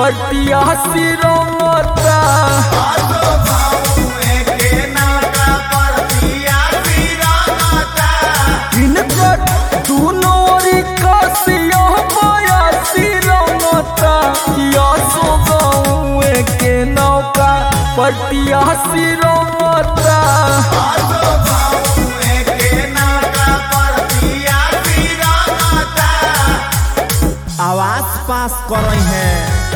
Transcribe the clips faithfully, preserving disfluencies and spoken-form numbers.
पटिया सिरमता इनकर दूनोरी कसिया पाया सिरमता किया सो गाँव के नौका पटिया सिरमता आवाज पास कर रही है।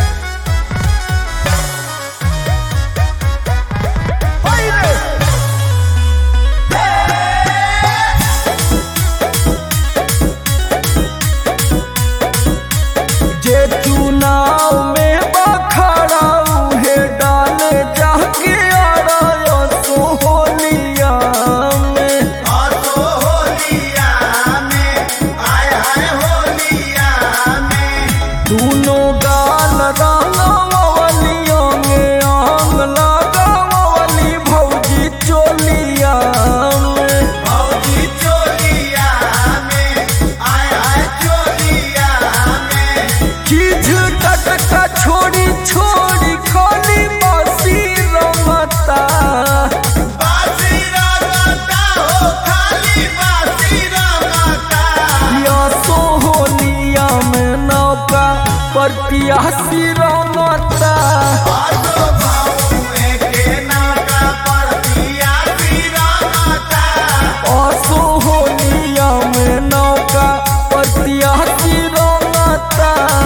जे चुनाव में बखरा उहे डाले जाके आरा सोहलिया में दूनों गाल रंगवलियों में आंग लगावली भौजी चोलिया में भौजी चोलिया में आय आय चोलिया में चीज टटका छोड़ी छोड़ी खाली बासी रमता बासी रमता हो खाली बासी रमता या सोहलिया में नौका पटिया सिरमता आसो भाऊ के नाका पटिया सिरमता असोहलिया में नौका पटिया सिरमता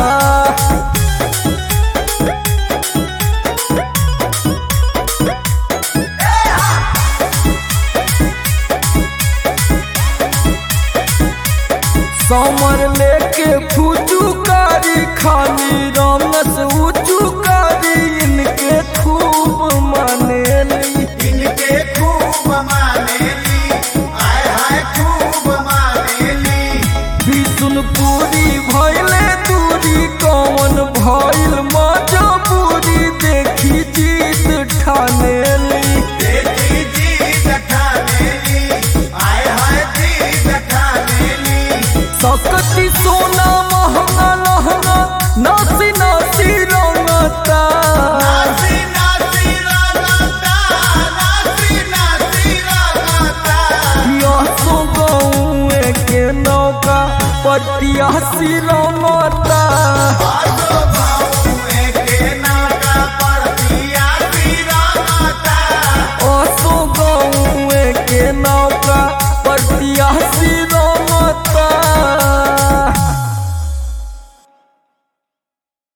समर लेके फुचुकारी खाली रमस उचुकारी इनके खूब मानेली इनके खूब मानेली आय हाय खूब मानेली विष्णुपुरी भैले दूरी कौन भैल मजबूरी देखी जीत ठानेली देखी जीत ठानेली आय हाय जीत ठानेली सकती सोना महंगा लहंगा नासी नासी रंगता नासी नासी रंगता नासी नासी रंगता या सो गाँव के नौका पटिया सिरमता